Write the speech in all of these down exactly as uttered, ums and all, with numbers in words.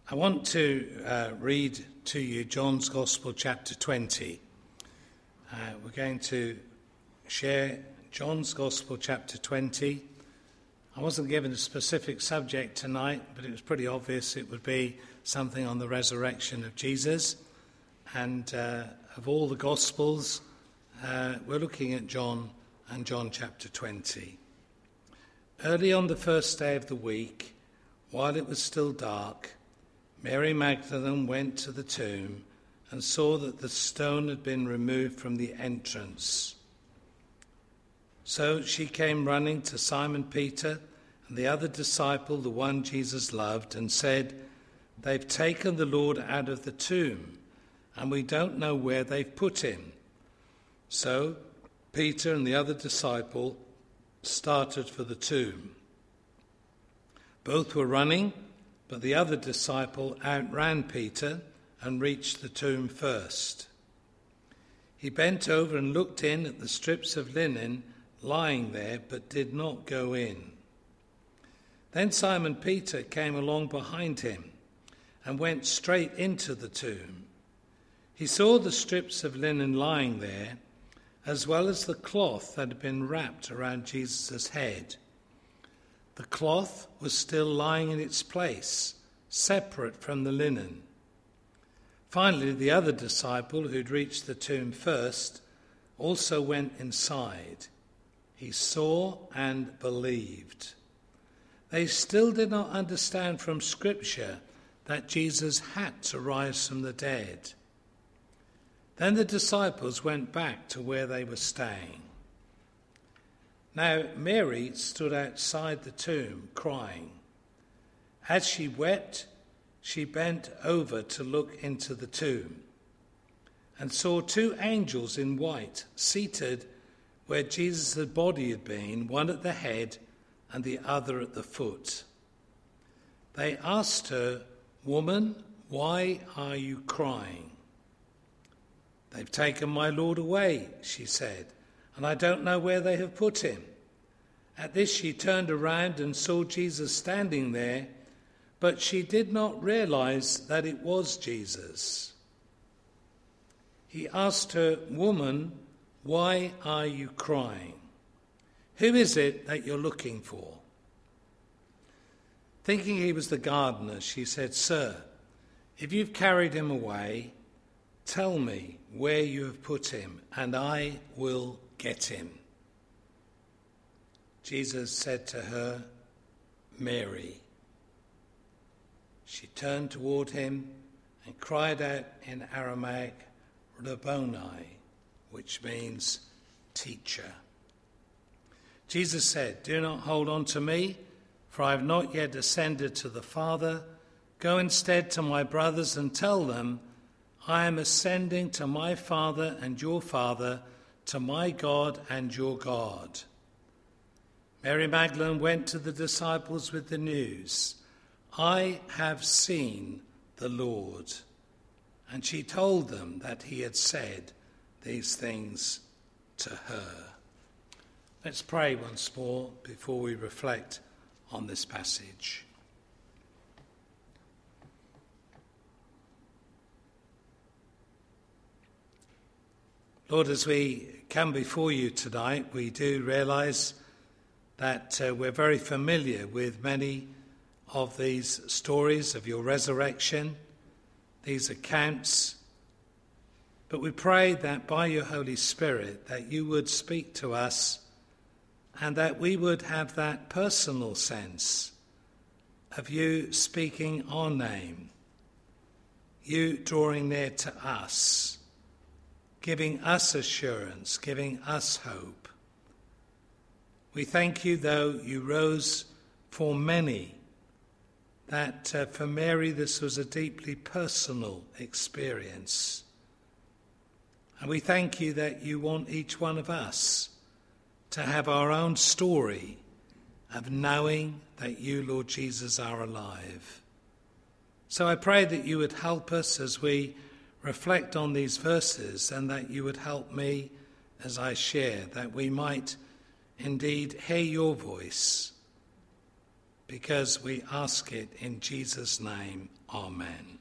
I want to uh, read to you John's Gospel, chapter twenty. Uh, we're going to share John's Gospel, chapter twenty. I wasn't given a specific subject tonight, but it was pretty obvious it would be something on the resurrection of Jesus. And uh, of all the Gospels, uh, we're looking at John and John chapter twenty. Early on the first day of the week, while it was still dark, Mary Magdalene went to the tomb and saw that the stone had been removed from the entrance. So she came running to Simon Peter and the other disciple, the one Jesus loved, and said, "They've taken the Lord out of the tomb, and we don't know where they've put him." So Peter and the other disciple started for the tomb. Both were running, but the other disciple outran Peter and reached the tomb first. He bent over and looked in at the strips of linen lying there, but did not go in. Then Simon Peter came along behind him and went straight into the tomb. He saw the strips of linen lying there, as well as the cloth that had been wrapped around Jesus' head. The cloth was still lying in its place, separate from the linen. Finally, the other disciple who'd reached the tomb first also went inside. He saw and believed. They still did not understand from Scripture that Jesus had to rise from the dead. Then the disciples went back to where they were staying. Now Mary stood outside the tomb crying. As she wept, she bent over to look into the tomb and saw two angels in white seated where Jesus' body had been, one at the head and the other at the foot. They asked her, "Woman, why are you crying?" "They've taken my Lord away," she said, "and I don't know where they have put him." At this she turned around and saw Jesus standing there, but she did not realize that it was Jesus. He asked her, "Woman, why are you crying? Who is it that you're looking for?" Thinking he was the gardener, she said, "Sir, if you've carried him away, tell me where you have put him, and I will get him." Jesus said to her, "Mary." She turned toward him and cried out in Aramaic, "Rabboni," which means teacher. Jesus said, "Do not hold on to me, for I have not yet ascended to the Father. Go instead to my brothers and tell them, I am ascending to my Father and your Father, to my God and your God." Mary Magdalene went to the disciples with the news, "I have seen the Lord." And she told them that he had said these things to her. Let's pray once more before we reflect on this passage. Lord, as we come before you tonight, we do realize that uh, we're very familiar with many of these stories of your resurrection, these accounts. But we pray that by your Holy Spirit that you would speak to us and that we would have that personal sense of you speaking our name, you drawing near to us, giving us assurance, giving us hope. We thank you, though you rose for many, that uh, for Mary this was a deeply personal experience. And we thank you that you want each one of us to have our own story of knowing that you, Lord Jesus, are alive. So I pray that you would help us as we reflect on these verses, and that you would help me as I share, that we might indeed hear your voice because we ask it in Jesus' name. Amen.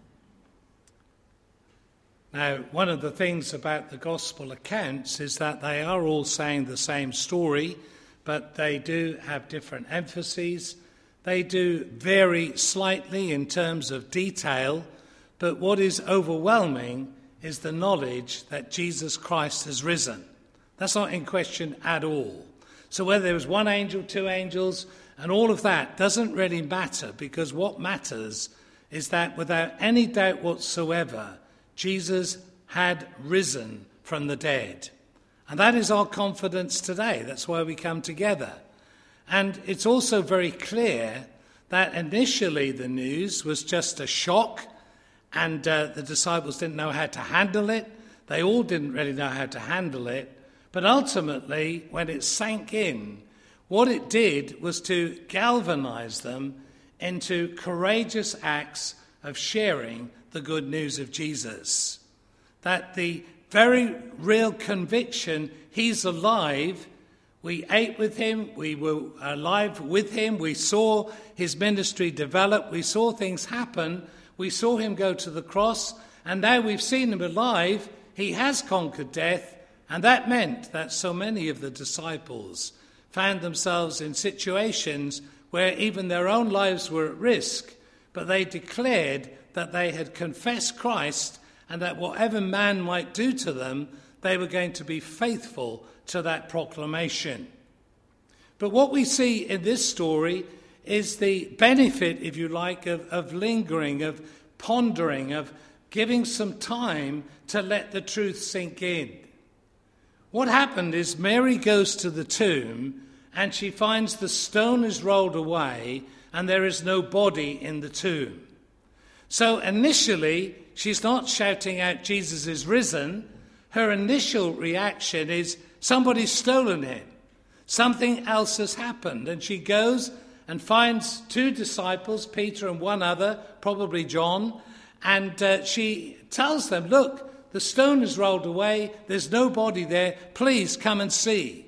Now, one of the things about the gospel accounts is that they are all saying the same story, but they do have different emphases. They do vary slightly in terms of detail, but what is overwhelming is the knowledge that Jesus Christ has risen. That's not in question at all. So whether there was one angel, two angels, and all of that doesn't really matter, because what matters is that without any doubt whatsoever, Jesus had risen from the dead. And that is our confidence today. That's why we come together. And it's also very clear that initially the news was just a shock, and uh, the disciples didn't know how to handle it. They all didn't really know how to handle it. But ultimately, when it sank in, what it did was to galvanize them into courageous acts of sharing the good news of Jesus. That the very real conviction, he's alive. We ate with him, we were alive with him, we saw his ministry develop, we saw things happen, we saw him go to the cross, and now we've seen him alive. He has conquered death, and that meant that so many of the disciples found themselves in situations where even their own lives were at risk, but they declared that they had confessed Christ, and that whatever man might do to them, they were going to be faithful to that proclamation. But what we see in this story is the benefit, if you like, of, of lingering, of pondering, of giving some time to let the truth sink in. What happened is Mary goes to the tomb and she finds the stone is rolled away and there is no body in the tomb. So initially, she's not shouting out, Jesus is risen. Her initial reaction is, somebody's stolen him. Something else has happened. And she goes and finds two disciples, Peter and one other, probably John, and uh, she tells them, look, the stone is rolled away, there's no body there, please come and see.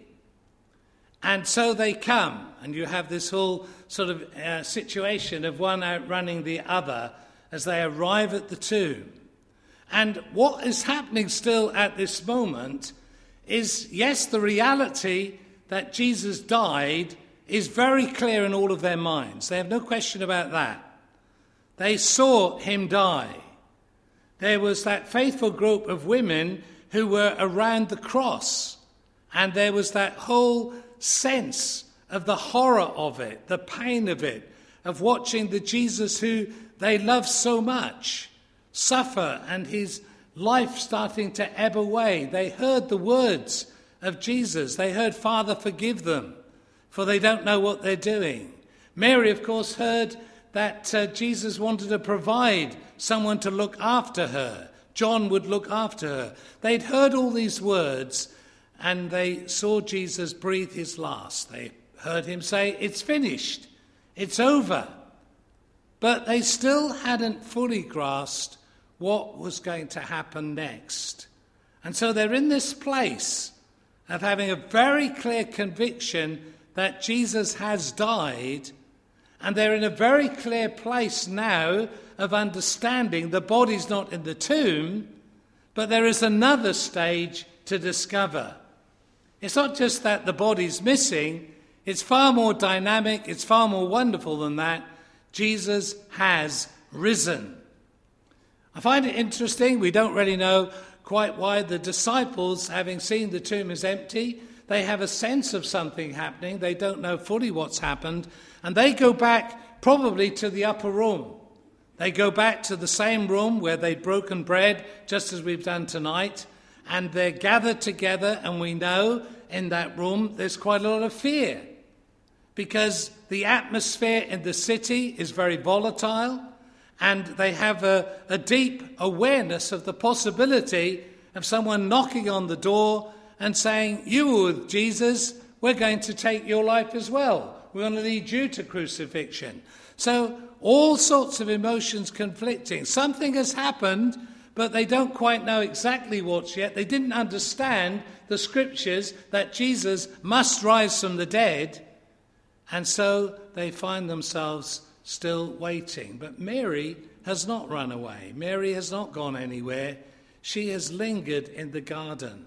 And so they come, and you have this whole sort of uh, situation of one outrunning the other as they arrive at the tomb. And what is happening still at this moment is, yes, the reality that Jesus died is very clear in all of their minds. They have no question about that. They saw him die. There was that faithful group of women who were around the cross, and there was that whole sense of the horror of it, the pain of it, of watching the Jesus who they loved so much suffer and his life starting to ebb away. They heard the words of Jesus. They heard, Father, forgive them, for they don't know what they're doing. Mary, of course, heard that uh, Jesus wanted to provide someone to look after her. John would look after her. They'd heard all these words, and they saw Jesus breathe his last. They heard him say, it's finished, it's over. But they still hadn't fully grasped what was going to happen next. And so they're in this place of having a very clear conviction that Jesus has died, and they're in a very clear place now of understanding the body's not in the tomb, but there is another stage to discover. It's not just that the body's missing, it's far more dynamic, it's far more wonderful than that. Jesus has risen. I find it interesting, we don't really know quite why the disciples, having seen the tomb is empty, they have a sense of something happening, they don't know fully what's happened, and they go back probably to the upper room. They go back to the same room where they'd broken bread, just as we've done tonight, and they're gathered together, and we know in that room there's quite a lot of fear, because the atmosphere in the city is very volatile, and they have a, a deep awareness of the possibility of someone knocking on the door and saying, you were with Jesus, we're going to take your life as well. We're going to lead you to crucifixion. So all sorts of emotions conflicting. Something has happened, but they don't quite know exactly what's yet. They didn't understand the scriptures that Jesus must rise from the dead. And so they find themselves still waiting. But Mary has not run away. Mary has not gone anywhere. She has lingered in the garden.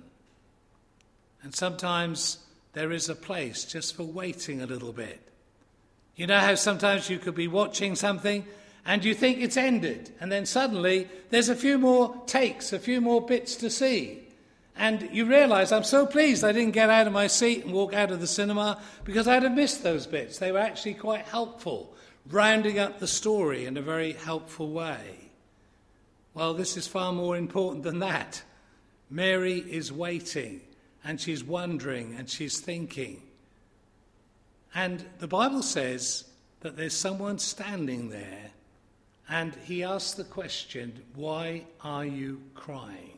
And sometimes there is a place just for waiting a little bit. You know how sometimes you could be watching something and you think it's ended, and then suddenly there's a few more takes, a few more bits to see. And you realise, I'm so pleased I didn't get out of my seat and walk out of the cinema, because I'd have missed those bits. They were actually quite helpful, rounding up the story in a very helpful way. Well, this is far more important than that. Mary is waiting, and she's wondering, and she's thinking. And the Bible says that there's someone standing there, and he asks the question, why are you crying?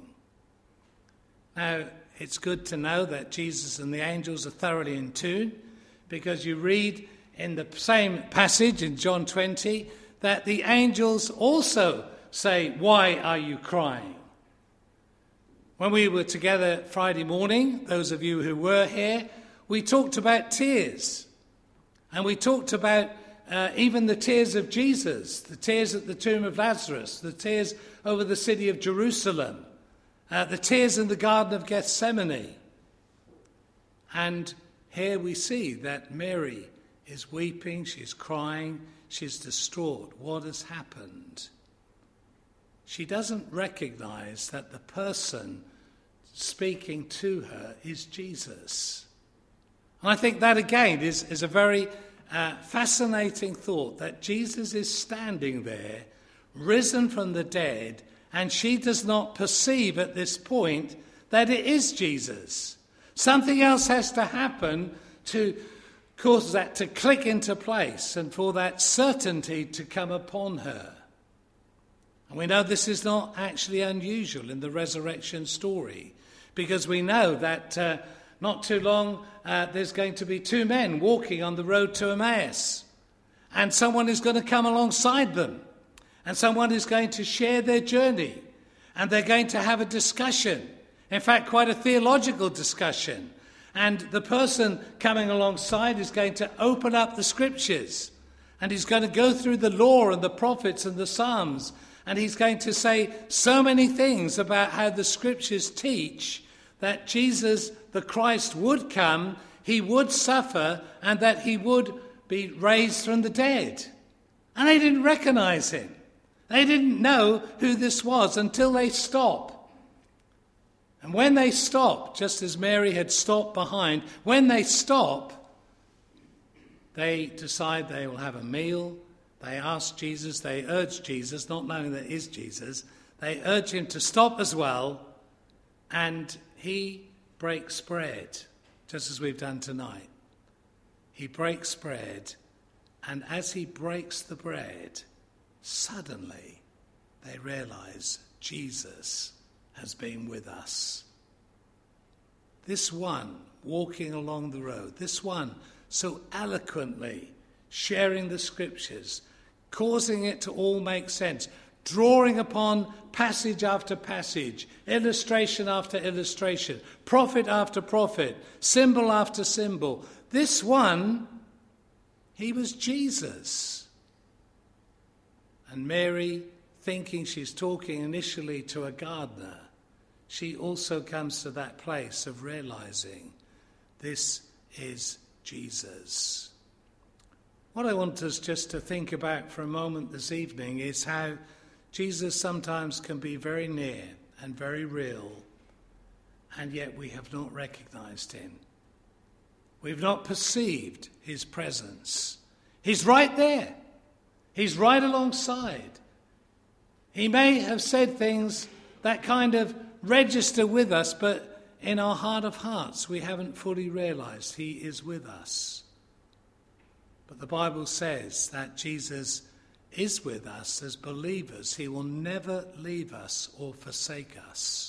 Now, it's good to know that Jesus and the angels are thoroughly in tune, because you read in the same passage in John twenty that the angels also say, why are you crying? When we were together Friday morning, those of you who were here, we talked about tears. And we talked about uh, even the tears of Jesus, the tears at the tomb of Lazarus, the tears over the city of Jerusalem, uh, the tears in the Garden of Gethsemane. And here we see that Mary is weeping, she's crying, she's distraught. What has happened? She doesn't recognize that the person speaking to her is Jesus. And I think that again is, is a very uh, fascinating thought, that Jesus is standing there, risen from the dead, and she does not perceive at this point that it is Jesus. Something else has to happen to cause that to click into place and for that certainty to come upon her. And we know this is not actually unusual in the resurrection story, because we know that uh, not too long uh, there's going to be two men walking on the road to Emmaus, and someone is going to come alongside them, and someone is going to share their journey, and they're going to have a discussion, in fact quite a theological discussion, and the person coming alongside is going to open up the scriptures, and he's going to go through the law and the prophets and the Psalms, and he's going to say so many things about how the scriptures teach that Jesus, the Christ, would come, he would suffer, and that he would be raised from the dead. And they didn't recognize him. They didn't know who this was until they stop. And when they stop, just as Mary had stopped behind, when they stop, they decide they will have a meal. They ask Jesus, they urge Jesus, not knowing that it is Jesus, they urge him to stop as well, and he breaks bread, just as we've done tonight. He breaks bread, and as he breaks the bread, suddenly they realize Jesus has been with us. This one walking along the road, this one so eloquently sharing the scriptures, causing it to all make sense, drawing upon passage after passage, illustration after illustration, prophet after prophet, symbol after symbol. This one, he was Jesus. And Mary, thinking she's talking initially to a gardener, she also comes to that place of realizing this is Jesus. What I want us just to think about for a moment this evening is how Jesus sometimes can be very near and very real, and yet we have not recognized him. We've not perceived his presence. He's right there. He's right alongside. He may have said things that kind of register with us, but in our heart of hearts we haven't fully realized he is with us. But the Bible says that Jesus is with us as believers. He will never leave us or forsake us.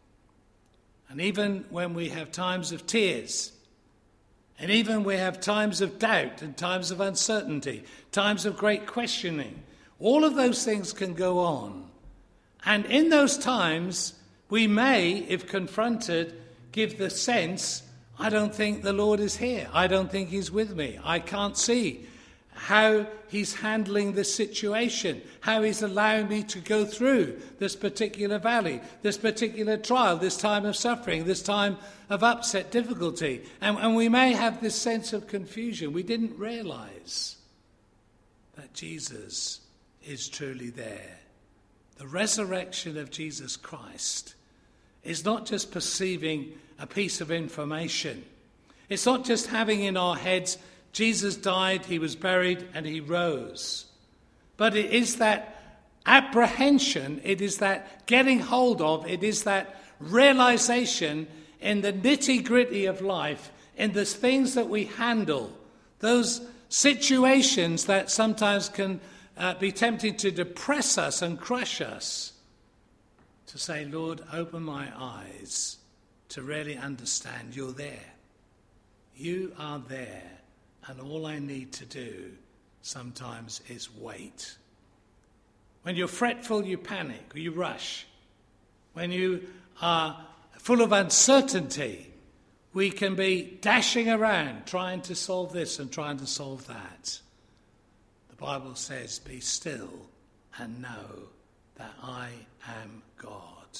And even when we have times of tears, and even when we have times of doubt and times of uncertainty, times of great questioning, all of those things can go on. And in those times, we may, if confronted, give the sense, I don't think the Lord is here. I don't think he's with me. I can't see how he's handling this situation, how he's allowing me to go through this particular valley, this particular trial, this time of suffering, this time of upset, difficulty. And, and we may have this sense of confusion. We didn't realize that Jesus is truly there. The resurrection of Jesus Christ is not just perceiving a piece of information. It's not just having in our heads, Jesus died, he was buried, and he rose. But it is that apprehension, it is that getting hold of, it is that realization in the nitty-gritty of life, in the things that we handle, those situations that sometimes can uh, be tempting to depress us and crush us, to say, Lord, open my eyes to really understand you're there. You are there. And all I need to do sometimes is wait. When you're fretful, you panic, you rush. When you are full of uncertainty, we can be dashing around trying to solve this and trying to solve that. The Bible says, be still and know that I am God.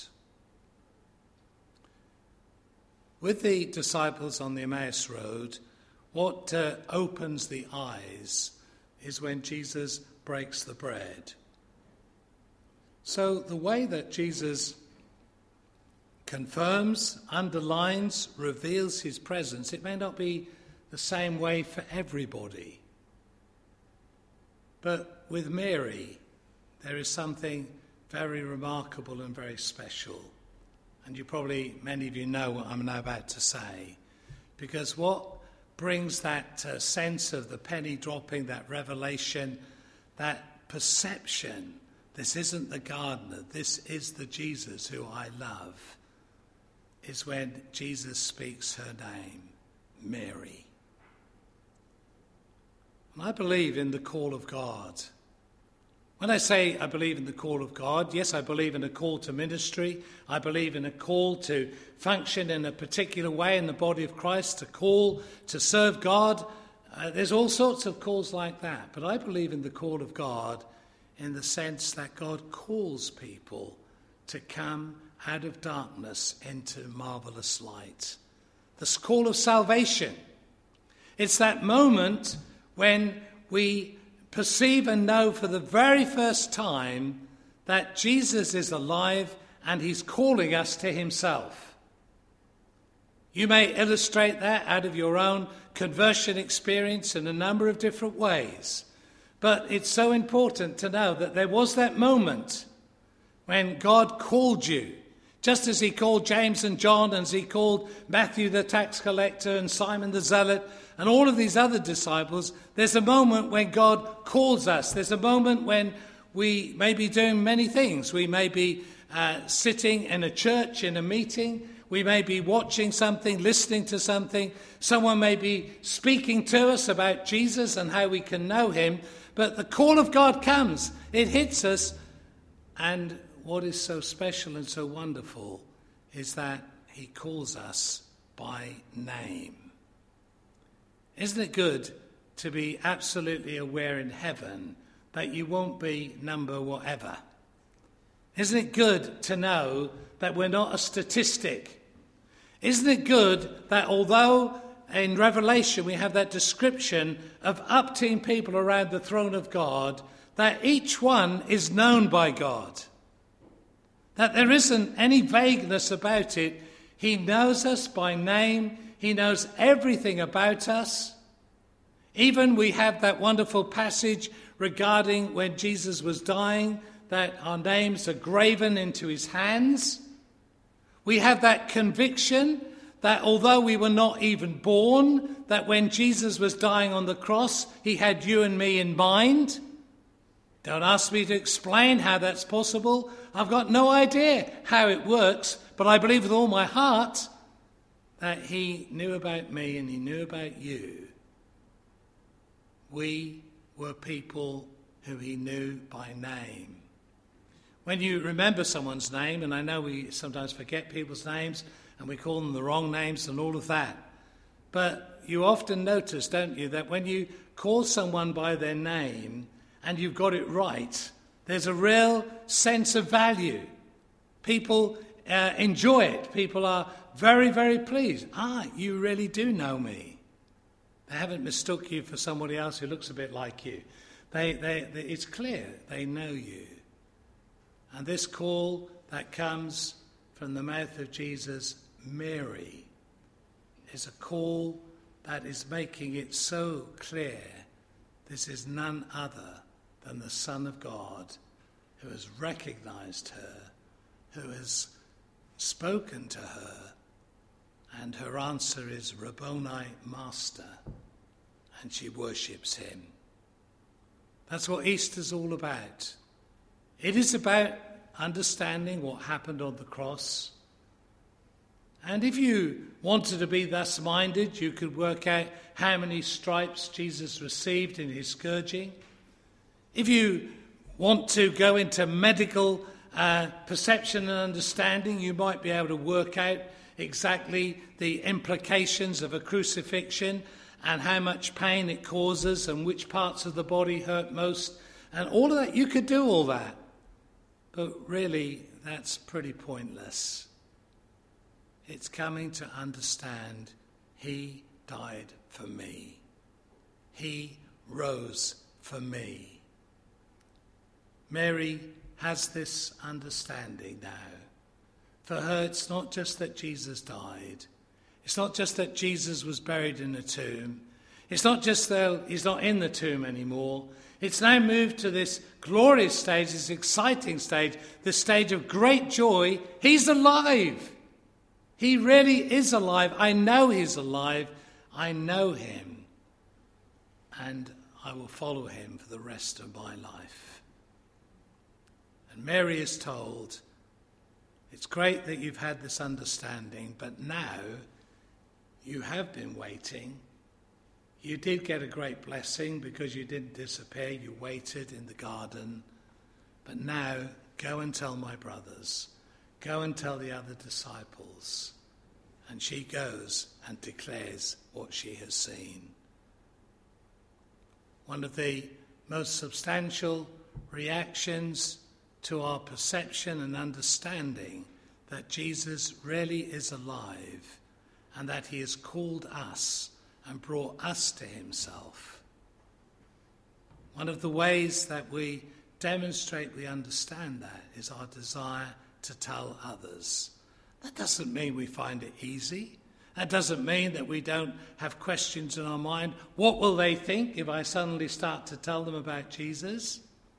With the disciples on the Emmaus Road, what uh, opens the eyes is when Jesus breaks the bread. So the way that Jesus confirms, underlines, reveals his presence, it may not be the same way for everybody. But with Mary, there is something very remarkable and very special. And you probably, many of you know what I'm now about to say. Because what brings that uh, sense of the penny dropping, that revelation, that perception, this isn't the gardener, this is the Jesus who I love, is when Jesus speaks her name, Mary. And I believe in the call of God. When I say I believe in the call of God, yes, I believe in a call to ministry. I believe in a call to function in a particular way in the body of Christ, a call to serve God. Uh, there's all sorts of calls like that. But I believe in the call of God in the sense that God calls people to come out of darkness into marvelous light. This call of salvation. It's that moment when we perceive and know for the very first time that Jesus is alive and he's calling us to himself. You may illustrate that out of your own conversion experience in a number of different ways. But it's so important to know that there was that moment when God called you, just as he called James and John, and as he called Matthew the tax collector and Simon the zealot, and all of these other disciples. There's a moment when God calls us. There's a moment when we may be doing many things. We may be uh, sitting in a church, in a meeting. We may be watching something, listening to something. Someone may be speaking to us about Jesus and how we can know him. But the call of God comes. It hits us. And what is so special and so wonderful is that he calls us by name. Isn't it good to be absolutely aware in heaven that you won't be number whatever? Isn't it good to know that we're not a statistic? Isn't it good that although in Revelation we have that description of up-team people around the throne of God, that each one is known by God? That there isn't any vagueness about it. He knows us by name. He knows everything about us. Even we have that wonderful passage regarding when Jesus was dying, that our names are graven into his hands. We have that conviction that although we were not even born, that when Jesus was dying on the cross, he had you and me in mind. Don't ask me to explain how that's possible. I've got no idea how it works, but I believe with all my heart that he knew about me and he knew about you. We were people who he knew by name. When you remember someone's name, and I know we sometimes forget people's names and we call them the wrong names and all of that, But you often notice, don't you, that when you call someone by their name and you've got it right, there's a real sense of value. People uh, enjoy it. People are very, very pleased. Ah, you really do know me. They haven't mistook you for somebody else who looks a bit like you. They, they, they, it's clear they know you. And this call that comes from the mouth of Jesus, Mary, is a call that is making it so clear this is none other than the Son of God, who has recognized her, who has spoken to her, and her answer is Rabboni, Master, and she worships him. That's what Easter's all about. It is about understanding what happened on the cross. And if you wanted to be thus minded, you could work out how many stripes Jesus received in his scourging. If you want to go into medical uh, perception and understanding, you might be able to work out exactly the implications of a crucifixion and how much pain it causes and which parts of the body hurt most. And all of that, you could do all that. But really, that's pretty pointless. It's coming to understand he died for me. He rose for me. Mary has this understanding now. For her, it's not just that Jesus died. It's not just that Jesus was buried in a tomb. It's not just that he's not in the tomb anymore. It's now moved to this glorious stage, this exciting stage, this stage of great joy. He's alive. He really is alive. I know he's alive. I know him. And I will follow him for the rest of my life. And Mary is told, it's great that you've had this understanding, but now you have been waiting. You did get a great blessing because you didn't disappear. You waited in the garden. But now go and tell my brothers. Go and tell the other disciples. And she goes and declares what she has seen. One of the most substantial reactions to our perception and understanding that Jesus really is alive and that he has called us and brought us to himself. One of the ways that we demonstrate we understand that is our desire to tell others. That doesn't mean we find it easy. That doesn't mean that we don't have questions in our mind. What will they think if I suddenly start to tell them about Jesus?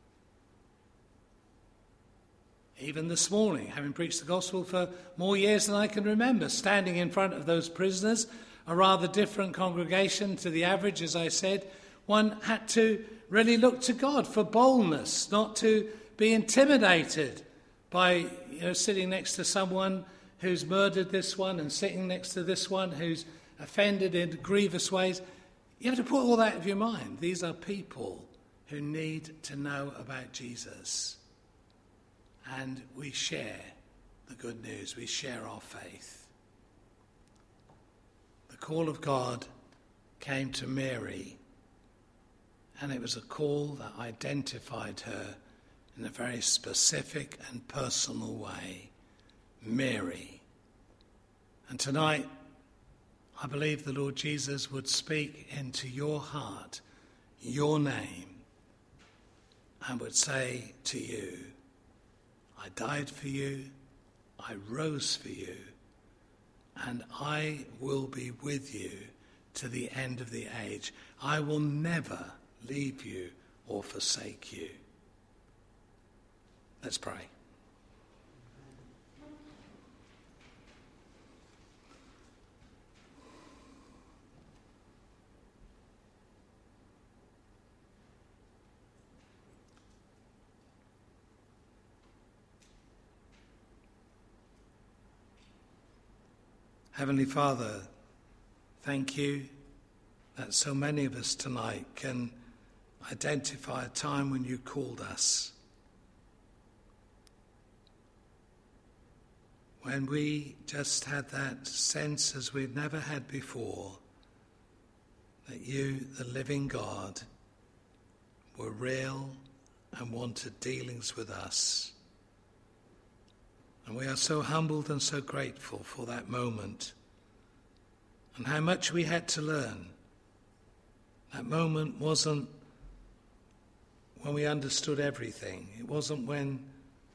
Even this morning, having preached the gospel for more years than I can remember, standing in front of those prisoners, a rather different congregation to the average, as I said, one had to really look to God for boldness, not to be intimidated by, you know, sitting next to someone who's murdered this one and sitting next to this one who's offended in grievous ways. You have to put all that out of your mind. These are people who need to know about Jesus. And we share the good news. We share our faith. The call of God came to Mary, and it was a call that identified her in a very specific and personal way. Mary. And tonight, I believe the Lord Jesus would speak into your heart, your name, and would say to you, I died for you, I rose for you, and I will be with you to the end of the age. I will never leave you or forsake you. Let's pray. Heavenly Father, thank you that so many of us tonight can identify a time when you called us, when we just had that sense as we've never had before that you, the living God, were real and wanted dealings with us. And we are so humbled and so grateful for that moment and how much we had to learn. That moment wasn't when we understood everything. It wasn't when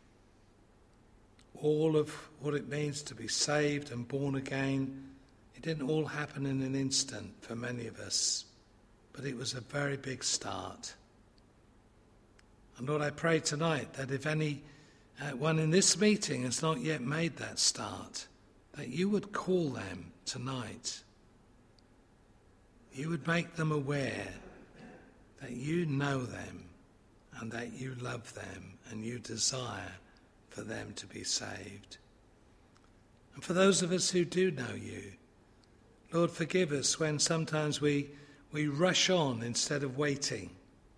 all of what it means to be saved and born again, it didn't all happen in an instant for many of us, but it was a very big start. And Lord, I pray tonight that if any uh, one in this meeting has not yet made that start, that you would call them tonight. You would make them aware that you know them and that you love them and you desire for them to be saved. And for those of us who do know you, Lord, forgive us when sometimes we, we rush on instead of waiting.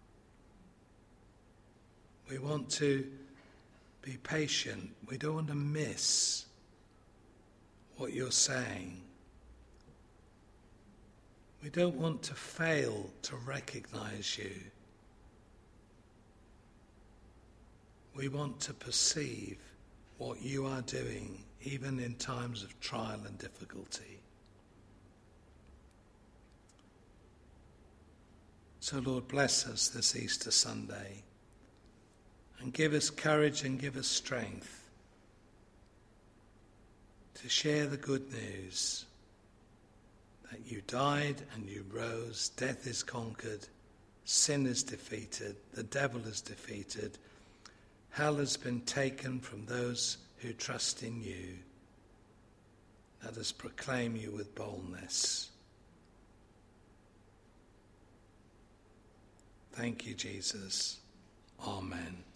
We want to be patient. We don't want to miss what you're saying. We don't want to fail to recognize you. We want to perceive what you are doing, even in times of trial and difficulty. So, Lord, bless us this Easter Sunday and give us courage and give us strength to share the good news that you died and you rose, death is conquered, sin is defeated, the devil is defeated, hell has been taken from those who trust in you. Let us proclaim you with boldness. Thank you, Jesus. Amen.